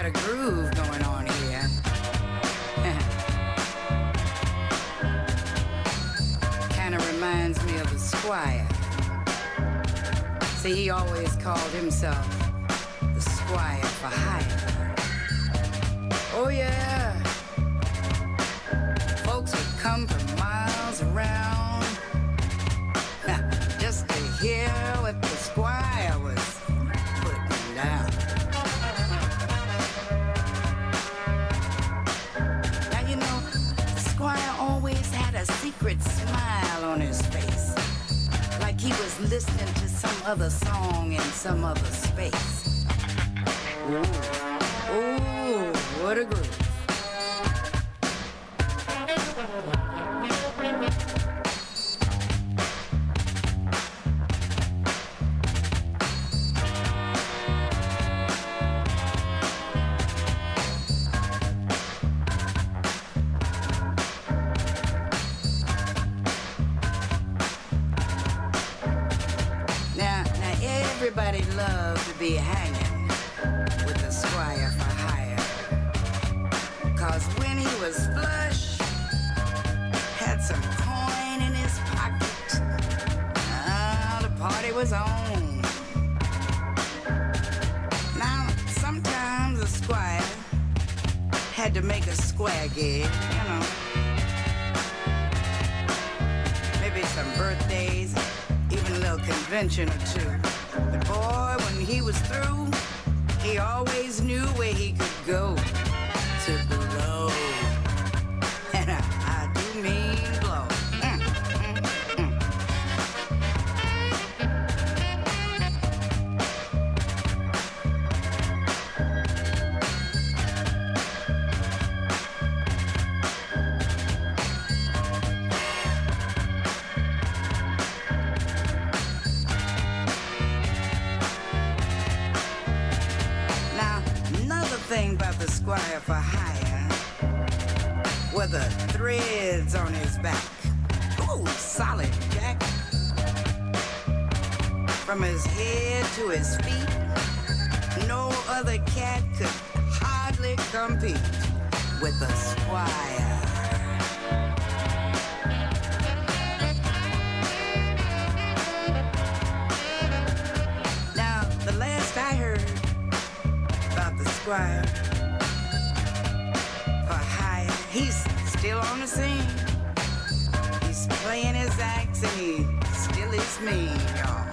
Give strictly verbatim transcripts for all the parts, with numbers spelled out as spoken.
got a groove going on here. Kinda reminds me of the Squire. See, he always called himself the Squire for hire. Oh yeah. Folks would come from miles around just to hear what the Squire was putting down. Now you know, the Squire always had a secret smile on his face, like he was listening to some other song in some other space. Ooh, ooh, what a groove. Everybody loved to be hanging with the Squire for hire, 'cause when he was flush, had some coin in his pocket, ah, the party was on. Now, sometimes the Squire had to make a square gig, you know, maybe some birthdays, even a little convention or two. But boy, when he was through, he always knew where he could go to blow. And I, I do mean blow. Mm, mm, mm. Thing about the Squire for hire were the threads on his back. Ooh, solid jack. From his head to his feet, no other cat could hardly compete with the Squire. Now, the last I heard about the Squire for hire, he's still on the scene. He's playing his acts and he still is mean, y'all.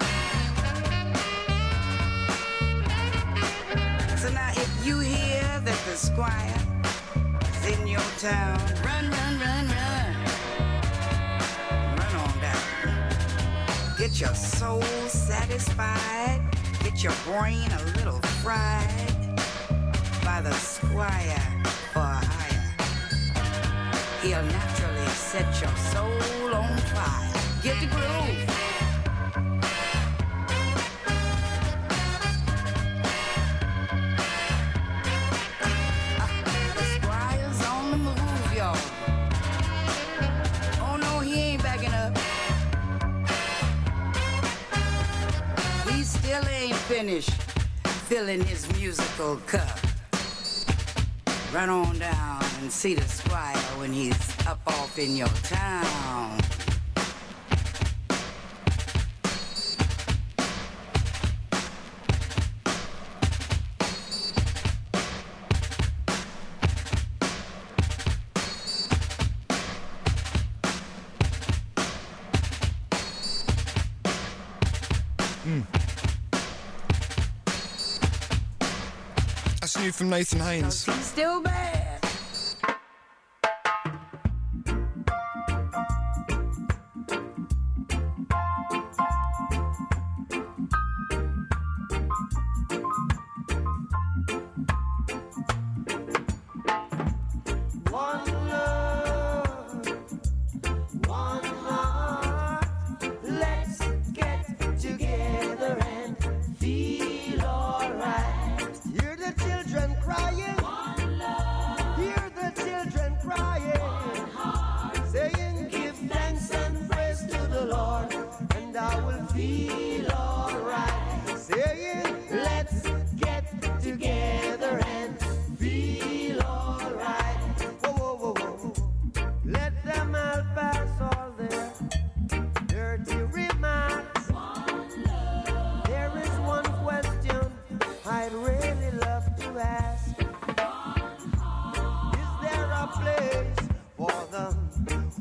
So now if you hear that the Squire is in your town, run, run, run, run. Run on down. Get your soul satisfied. Get your brain a little fried by the Squire for hire. He'll naturally set your soul on fire. Get the groove. Uh, the Squire's on the move, y'all. Oh no, he ain't backing up. He still ain't finished filling his musical cup. Run on down and see the Squire when he's up off in your town. Mm. That's new from Nathan Haynes. He's still bad. Hear the children crying. One love.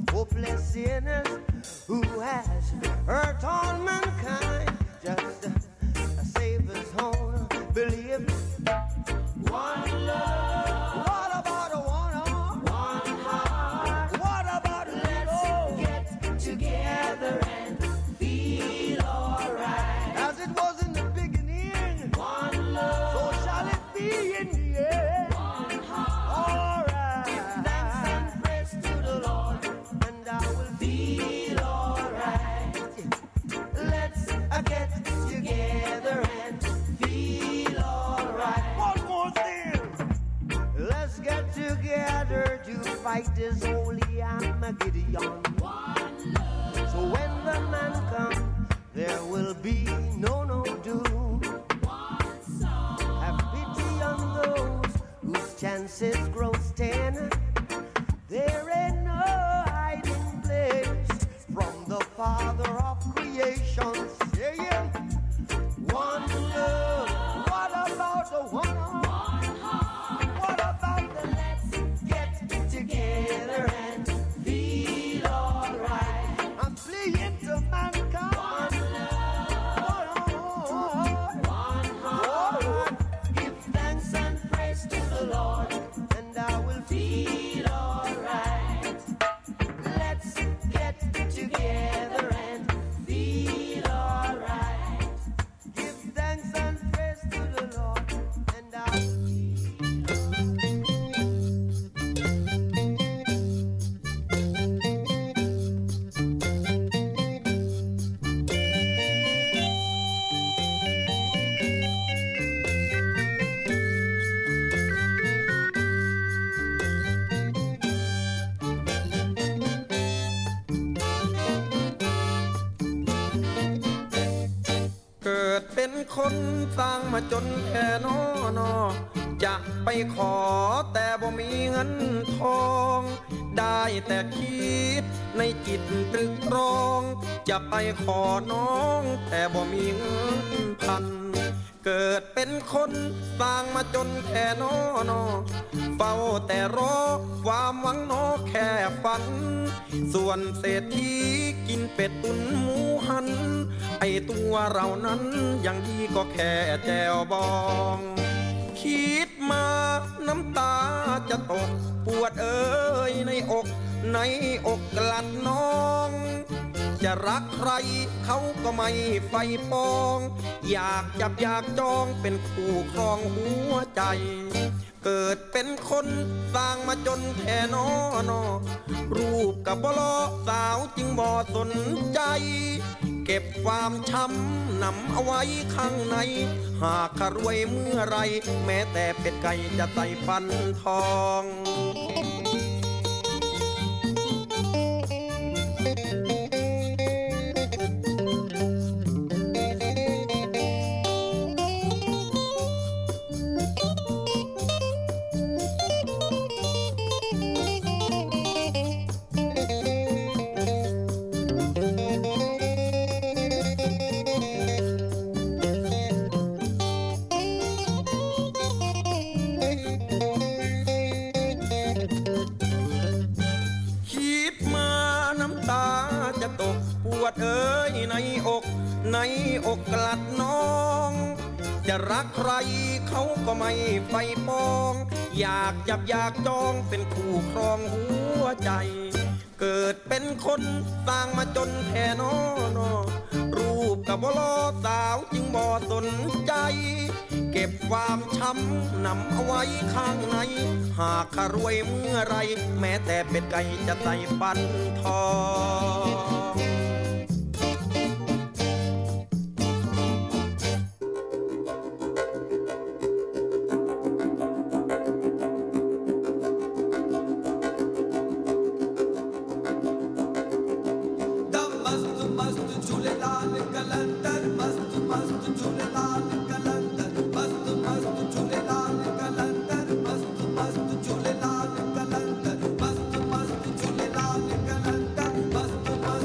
hopeless sinners who has hurt all mankind. Just uh, save his own belief. One love. What about a one heart? One heart. What about let's get together and feel alright? As it was in the beginning. One love. So shall it be in the end. One heart. Alright. Give thanks and praise to the Lord, and I will feel alright. Let's uh, get together and feel alright. One more thing. Let's get together to fight this holy Armageddon. So when the man comes, there will be no no doom. Have pity on those whose chances grow ten. There ain't no hiding place from the Father of creation. Say it. One love. What about the one heart? What about the let's get together and feel alright? I'm pleading to mankind. One heart. One heart. Give thanks and praise to the Lord, and I will feel alright. Let's get together and feel alright. Give thanks and praise to the Lord, and I will เกิดเป็นคนสร้างมาจนแค่นอนอจะไปขอแต่บ่มีเงินทอง ได้แต่คิดในจิตตรึกตรอง จะไปขอน้องแต่บ่มีเงินพัน เกิดเป็นคนสร้างมาจนแค่นอนอเฝ้าแต่รอความหวังนอแค่ฝัน ส่วนเศรษฐีกินเป็ดตุนหมูหัน ไอตัวเรานั้นยังดีก็แค่แจวบอง คิดมาน้ำตาจะตกปวดเอ้ยในอกในอกกลัดน้อง จะรักใครเขาก็ไม่ไฟปอง อยากจับอยากจองเป็นคู่ครองหัวใจ เกิดเป็นคนสร้างมาจนแค่นอนอรูปกับบลอสาวจึงบ่สนใจ เก็บความช้ำนำเอาไว้ข้างใน หากข้ารวยเมื่อไรแม้แต่เป็ดไก่จะใส่ฟันทอง เอ้ยในอกในอกกลัดน้อง จะรักใครเขาก็ไม่ไฟปอง อยากจับอยากจองเป็นคู่ครองหัวใจ เกิดเป็นคนสร้างมาจนแค่นอนอรูปกับบลอสาวจึงบ่สนใจ เก็บความช้ำนำเอาไว้ข้างใน หากข้ารวยเมื่อไรแม้แต่เป็ดไก่จะใส่ฟันทอง Must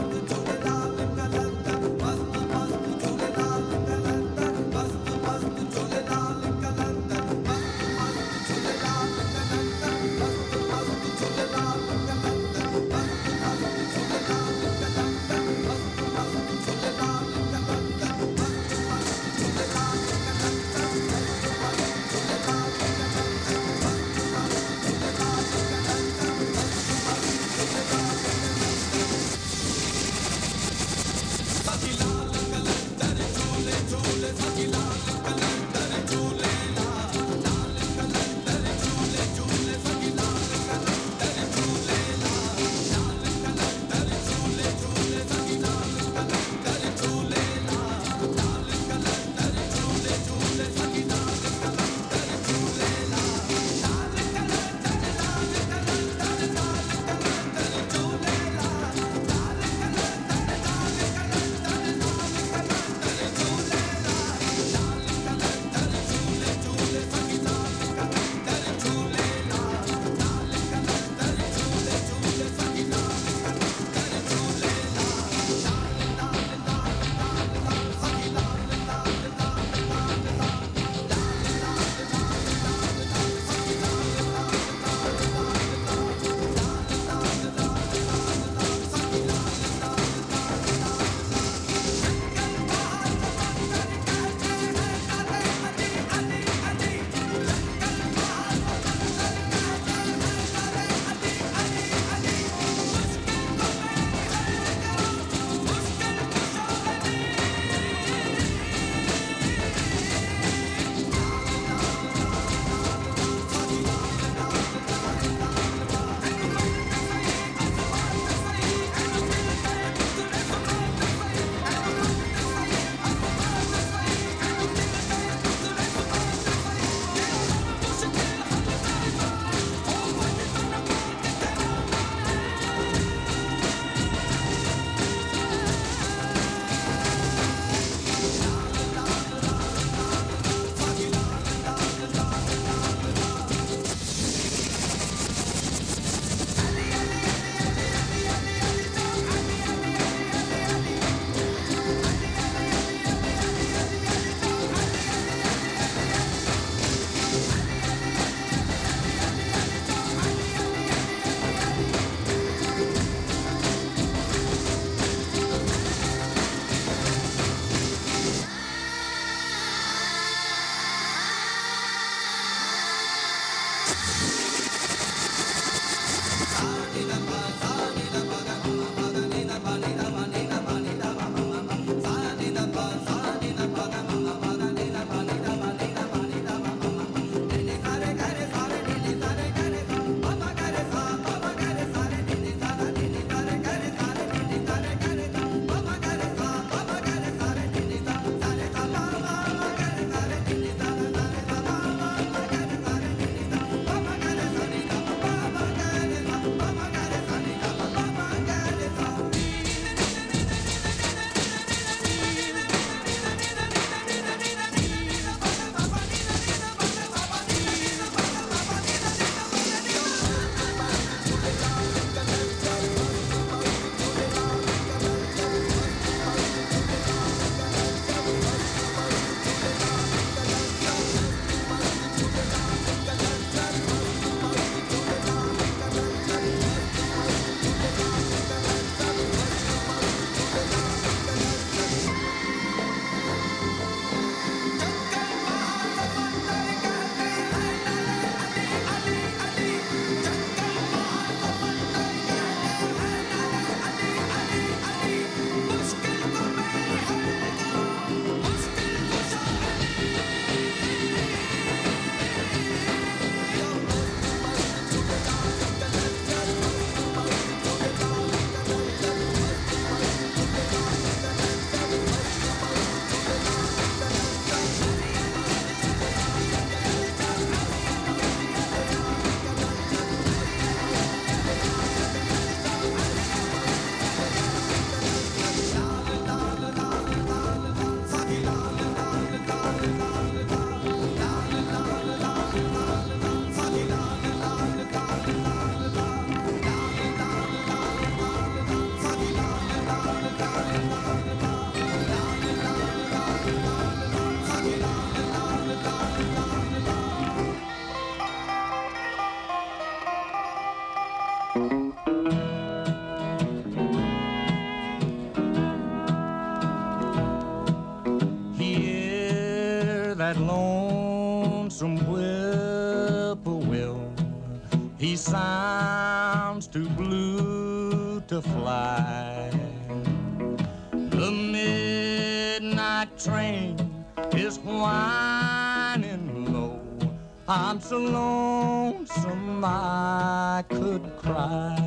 Hear that lonesome whippoorwill, he sounds too blue to fly. The midnight train is whining low. I'm so lonesome I could cry.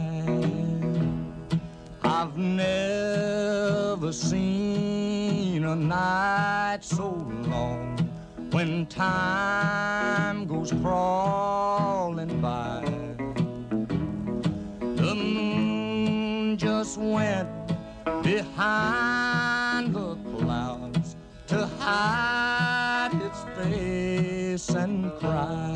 I've never seen a night so long when time goes crawling by. The moon just went behind the clouds to hide its face and cry.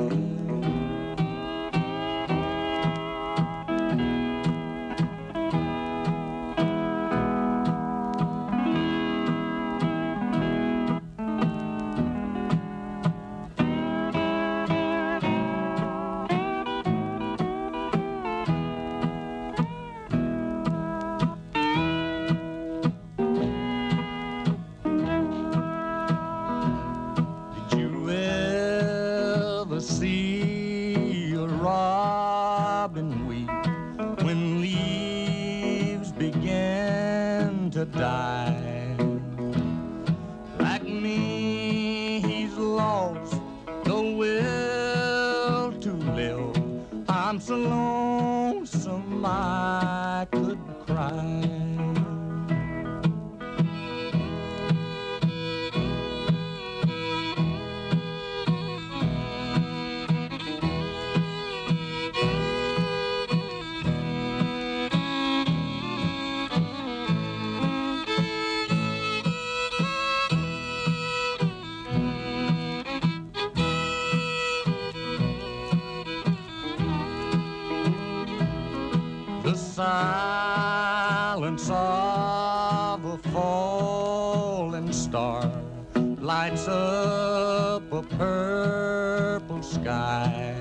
Die. Like me, he's lost the will to live. I'm so lonesome I could cry. Silence of a falling star lights up a purple sky.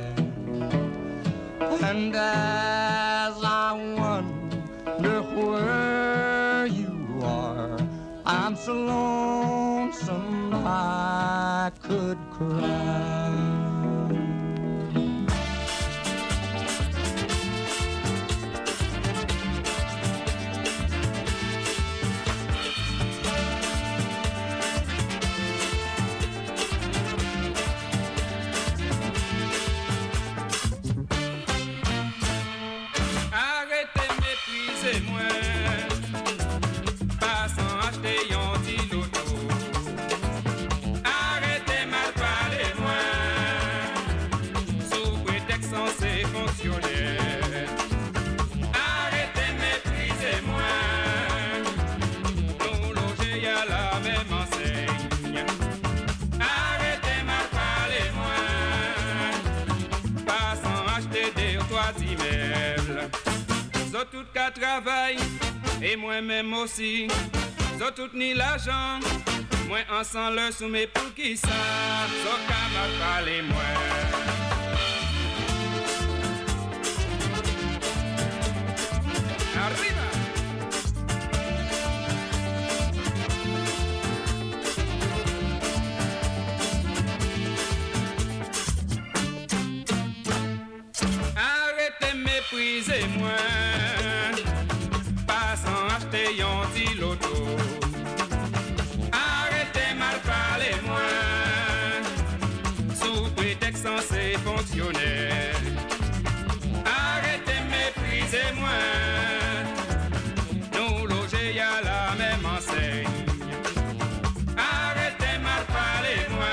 And as I wonder where you are, I'm so lonesome I could cry. Zot tout ka travail, et moi-même aussi. Zot tout ni l'argent, moi ensemble le soumet pour qui ça. Zot ka mal parler moi. Arriba! Arrêtez méprisez-moi. Yon ti loto. Arrêtez mal parler moi. Sous prétexte censé fonctionner. Arrêtez mépriser moi. Nous loger à la même enseigne. Arrêtez mal parler moi.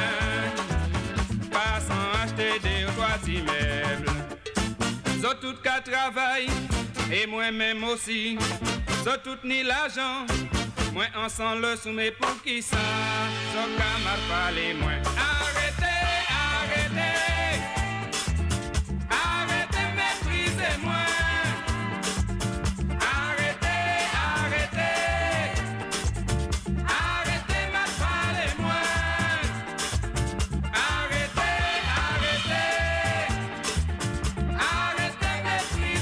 Pas sans acheter des trois immeubles. Zot tout qu'à travail. Et moi-même aussi. Zot tout ni l'argent, moi ensemble le soumet pour qui ça, so ka mal parler moi. Arrêtez, arrêtez, arrêtez mépriser moi. Arrêtez, arrêtez, arrêtez mal parler moi. Arrêtez, arrêtez, arrêtez mépriser.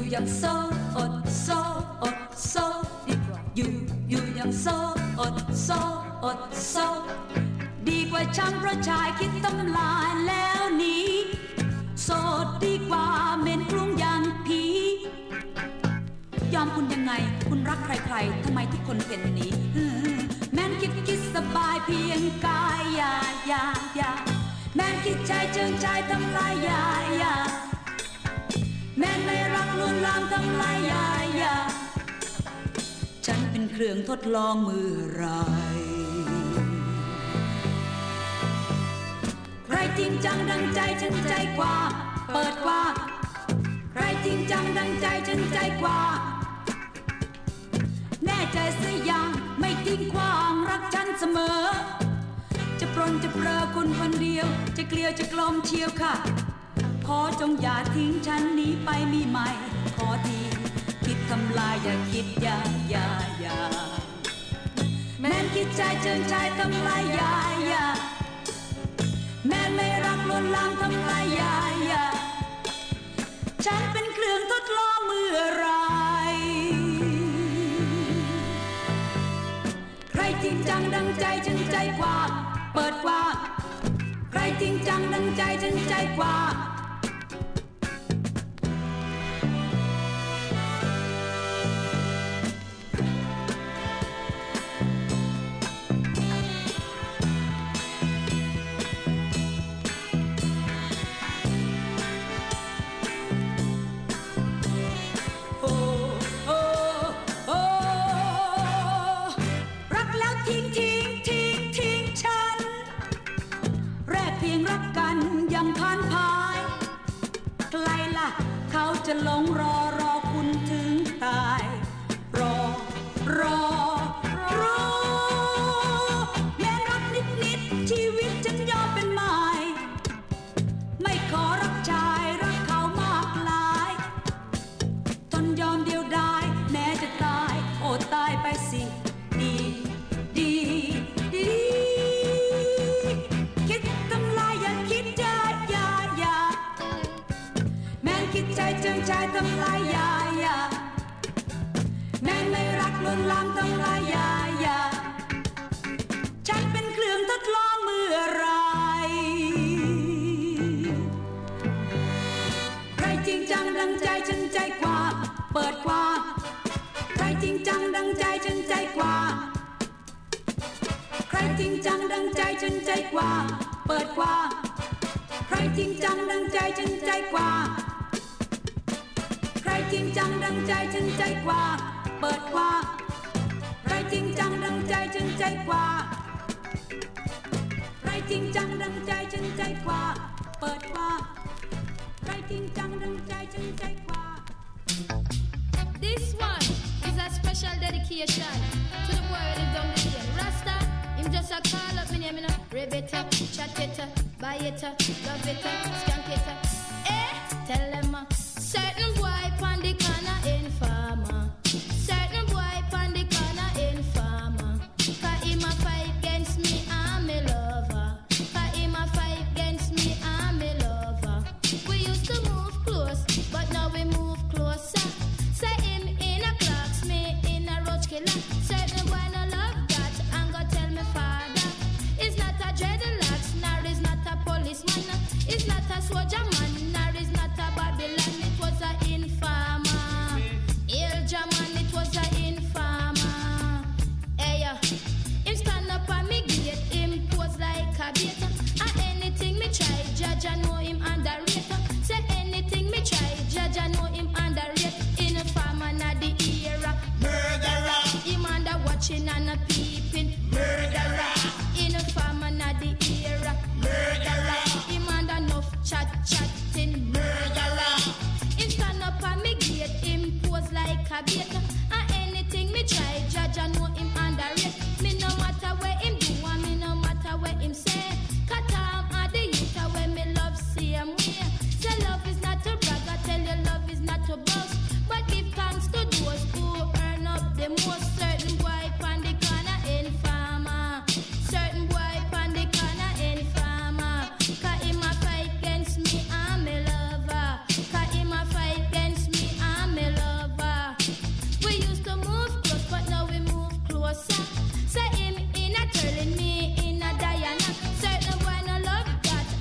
อย่างโสดโสดโสดดีกว่าอยู่อยู่อย่างโสดโสดโสดดีกว่าช่างเพราะชายคิดทำลายแล้วหนีโสดดีกว่าเหม็นกรุงอย่างผียอมคุณยังไงคุณรักใครๆทำไมทุกคนเป็นนี้แม้นคิดคิดสบายเพียงกายอย่าอย่าอย่าแม้นคิดใจเจิงใจทำลายอย่าอย่าแม้นไม่รักลวนลามทำลายอย่าอย่าฉันเป็นเครื่องทดลองมือไรใครจริงจังดังใจฉันใจกว่าเปิดกว่าใครจริงจังดังใจฉันใจกว่าแน่ใจเสียอย่างไม่ทิ้งความรักฉันเสมอจะปรนจะเปรอคุณคนเดียวจะเกลียวจะกลมเชียวค่ะขอจงอย่าทิ้งฉันหนีไปมีใหม่ขอทีคิดทำลายอย่าคิดอย่าอย่าอย่าแม้นคิดใจเจิงใจทำลายอย่าอย่าแม้นไม่รักลวนลามทำลายอย่าอย่าฉันเป็นเครื่องทดลองเมื่อไรใครจริงจังดังใจฉันใจกว่าเปิดกว่าใครจริงจังดังใจฉันใจกว่าเขาจะหลงรอรอคุณถึงตายรอรอรอแม้รักนิดนิดชีวิตฉันยอมเป็นหมายไม่ขอรักชายรักเขามากลายทนยอมเดียวดายแม้จะตายโอ้ตายไปสิดีดีดีคิดทำลายอย่าคิดอย่าอย่าอย่าแม้คิดใจเจิงใจทำลายอย่าอย่าแม้ไม่รักลวนลามทำลายอย่าอย่าฉันเป็นเครื่องทดลองเมื่อไรใครจริงจังดังใจฉันใจกว่าเปิดกว่าใครจริงจังดังใจฉันใจกว่าใครจริงจังดังใจฉันใจกว่าเปิดกว่าใครจริงจังดังใจฉันใจกว่าใครจริงจังดังใจฉันใจกว่าเปิดกว่าใครจริงจังดังใจฉันใจกว่าใครจริงจังดังใจฉันใจกว่าเปิดกว่าใครจริงจังดังใจฉันใจกว่า This one is a special dedication to the boy who live down the lane. Rasta, him just a call up me name, you know. Rave it up, chat it up, buy it up, love it up, skank it up. Eh, tell them uh, certain boy pon the corner informer. Certain boy pon the corner informer. Cause him a fight against me, I'm a lover. Cause him a fight against me, I'm a lover. We used to move close, but now we move closer. Say him in a clocks, me in a roach killer. Certain boy no love that, and go tell me father. It's not a dreadlocks, nor is not a policeman. It's not a really